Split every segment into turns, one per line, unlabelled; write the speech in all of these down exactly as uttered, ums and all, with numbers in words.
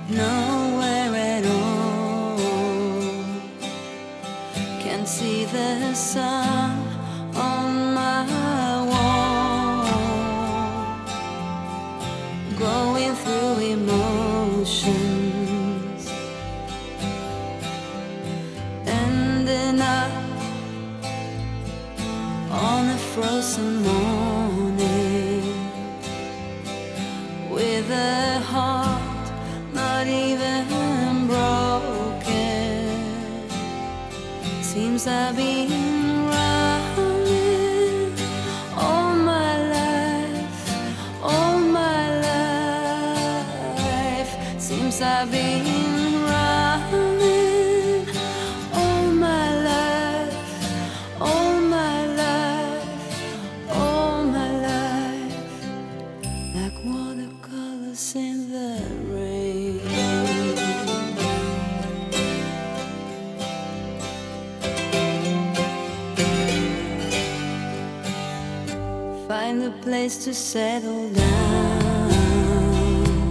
nowhere at all. Can see the sun on my wall, going through emotions, ending up on a frozen morning with a heart not even broken. Seems I've been running all my life, all my life. Seems I've been running all my life, all my life, all my life, like watercolors in the rain. Find a place to settle down,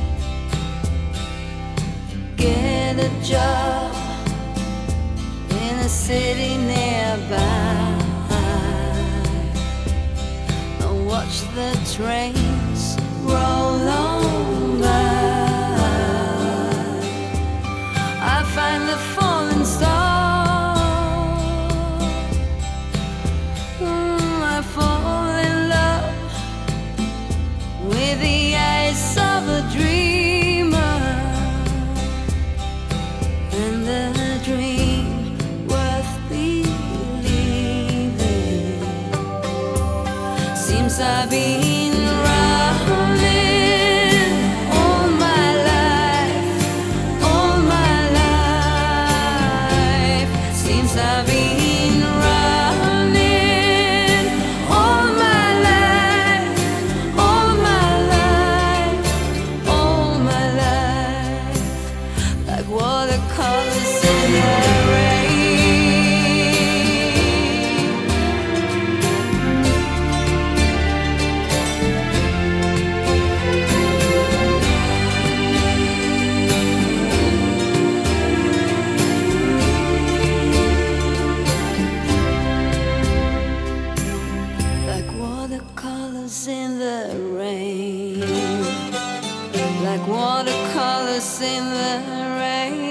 get a job in a city nearby, and watch the trains roll on by. I find the falling star, mm, I fall in love with the eyes of a dreamer, and the dream worth believing. Seems I've been running all my life, all my life. Seems I've been running all my life, all my life, all my life, like watercolors in the rain. Like watercolors in the rain, like watercolors in the rain.